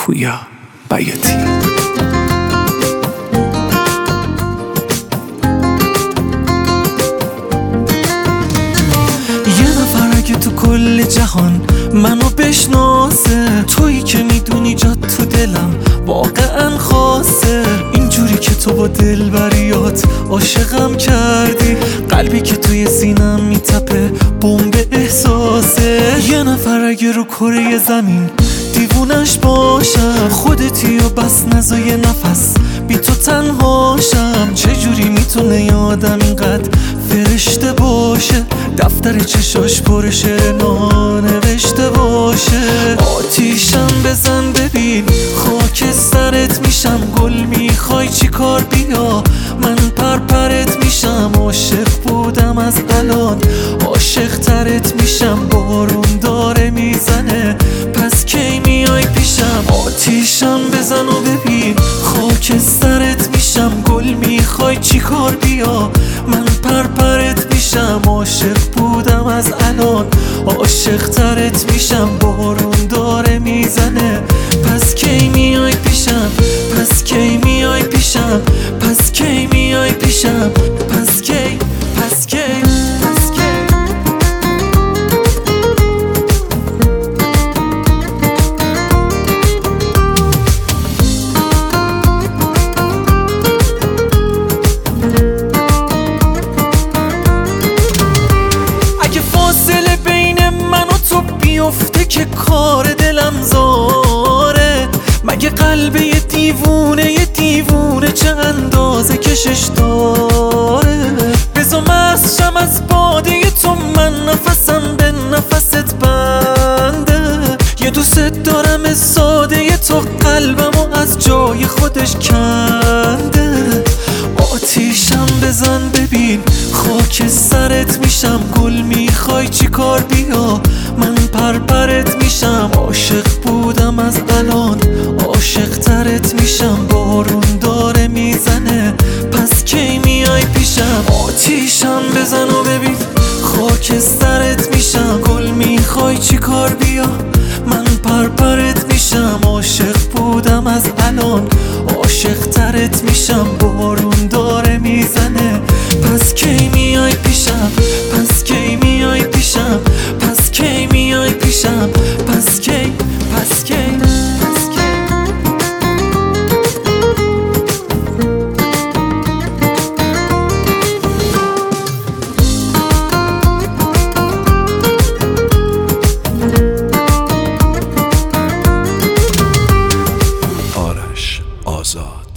پویا بیاتی. اگه تو کل جهان منو بشناسه، تویی که میدونی جات تو دلم واقعا خاصه. اینجوری که تو با دلبریات عاشقم کردی، قلبی که توی سینم میتپه بمب احساسه. یه نفر اگه رو کره زمین دیوونش باشم، خودتی و بس نزا یه نفس بی تو تنهاشم. چجوری میتونه یه آدم اینقدر فرشته باشه، دفتر چشاش پر شعر نانوشته باشه. آتیشم بزن ببین خاک سرت میشم، گل میخوای چی کار بیا من پرپرت میشم. عاشق بودم از الان عاشق ترت میشم، بارون داره میزنه پس کی میای پیشم. آتیشم بزن و ببین خاک سرت میشم، گل میخوای چی کار بیا من پرپرت میشم. عاشق بودم از الان عاشق ترت میشم، بارون داره میزنه پس کی میای پیشم، پس کی میای پیشم، پس کی میای پیشم، پس کی، پس کی، پس کی. فاصله بین من و تو بیفته که کار دلم زاره، مگه قلب یه دیوونه چه اندازه کشش داره. بزا مست شم از باده تو، من نفسم به نفست بنده. یه دوست دارم ساده تو، قلبمو از جای خودش کنده. آتیشم بزن ببین خاک سرت میشم، گل میخوای چی کار بیا من پرپرت میشم. عاشق بودم از الان عاشق ترت میشم، بارون داره میزنه پس کی میای پیشم. آتیشم بزن و ببین خاک سرت میشم، گل میخوای چی کار بیا من پرپرت میشم. عاشق بودم از الان عاشق ترت میشم، بارون داره میزنه پس کی میای پیشم، پس کی میای پیشم، پس کی میای پیشم، پس کی، پس کی، پس کی. آرش آزاد.